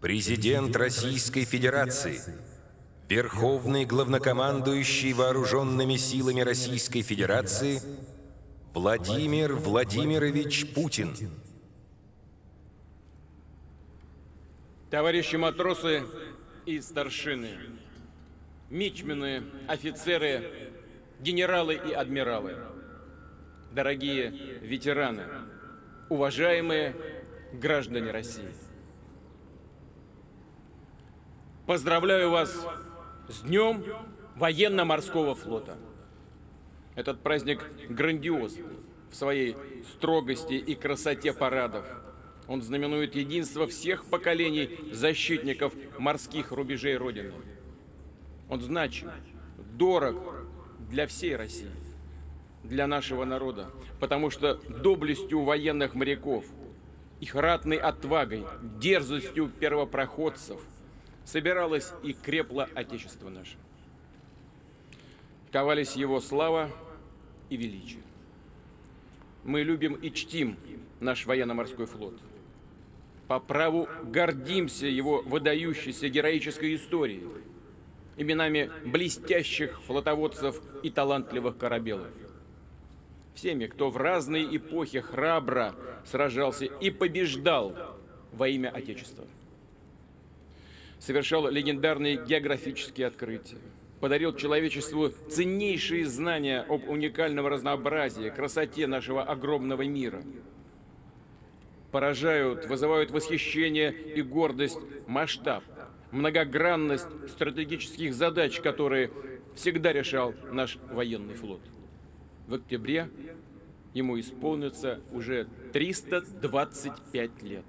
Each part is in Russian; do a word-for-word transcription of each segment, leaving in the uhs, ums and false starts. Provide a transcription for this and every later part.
Президент Российской Федерации, Верховный Главнокомандующий Вооруженными силами Российской Федерации Владимир Владимирович Путин. Товарищи матросы и старшины, мичмены, офицеры, генералы и адмиралы, дорогие ветераны, уважаемые граждане России. Поздравляю вас с Днем Военно-Морского флота. Этот праздник грандиозный в своей строгости и красоте парадов. Он знаменует единство всех поколений защитников морских рубежей Родины. Он значим, дорог для всей России, для нашего народа, потому что доблестью военных моряков, их ратной отвагой, дерзостью первопроходцев собиралось и крепло Отечество наше. Ковались его слава и величие. Мы любим и чтим наш военно-морской флот. По праву гордимся его выдающейся героической историей, именами блестящих флотоводцев и талантливых корабелов. Всеми, кто в разные эпохи храбро сражался и побеждал во имя Отечества. Совершал легендарные географические открытия, подарил человечеству ценнейшие знания об уникальном разнообразии, красоте нашего огромного мира. Поражают, вызывают восхищение и гордость масштаб, многогранность стратегических задач, которые всегда решал наш военный флот. В октябре ему исполнится уже триста двадцать пять лет.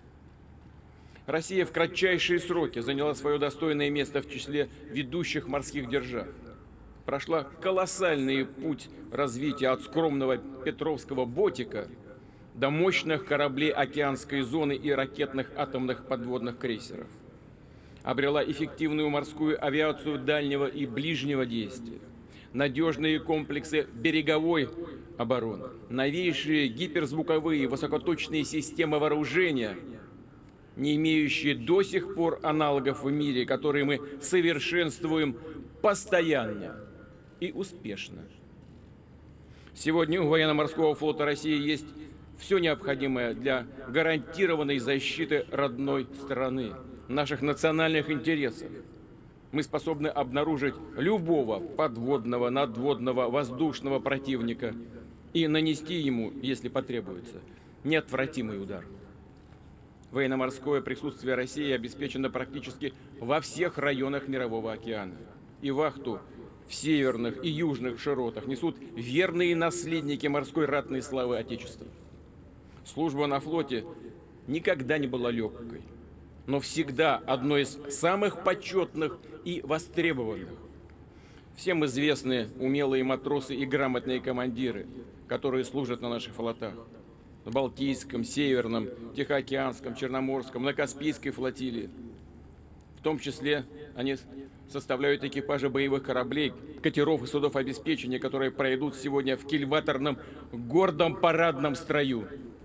Россия в кратчайшие сроки заняла свое достойное место в числе ведущих морских держав. Прошла колоссальный путь развития от скромного петровского ботика до мощных кораблей океанской зоны и ракетных атомных подводных крейсеров. Обрела эффективную морскую авиацию дальнего и ближнего действия, надежные комплексы береговой обороны, новейшие гиперзвуковые высокоточные системы вооружения, не имеющие до сих пор аналогов в мире, которые мы совершенствуем постоянно и успешно. Сегодня у военно-морского флота России есть все необходимое для гарантированной защиты родной страны, наших национальных интересов. Мы способны обнаружить любого подводного, надводного, воздушного противника и нанести ему, если потребуется, неотвратимый удар. Военно-морское присутствие России обеспечено практически во всех районах Мирового океана. И вахту в северных и южных широтах несут верные наследники морской ратной славы Отечества. Служба на флоте никогда не была легкой, но всегда одной из самых почетных и востребованных. Всем известны умелые матросы и грамотные командиры, которые служат на наших флотах. На Балтийском, Северном, Тихоокеанском, Черноморском, на Каспийской флотилии. В том числе они составляют экипажи боевых кораблей, катеров и судов обеспечения, которые пройдут сегодня в кильваторном гордом парадном строю.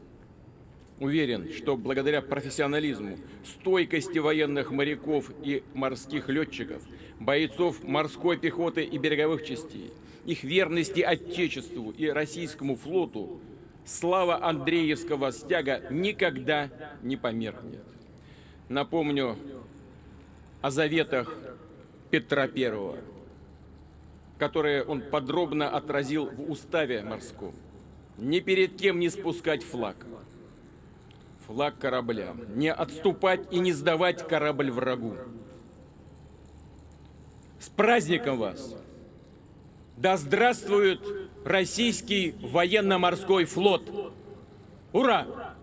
Уверен, что благодаря профессионализму, стойкости военных моряков и морских летчиков, бойцов морской пехоты и береговых частей, их верности Отечеству и российскому флоту, слава Андреевского стяга никогда не померкнет. Напомню о заветах Петра Первого, которые он подробно отразил в уставе морском. Ни перед кем не спускать флаг. Флаг корабля. Не отступать и не сдавать корабль врагу. С праздником вас! Да здравствует российский военно-морской флот! Ура!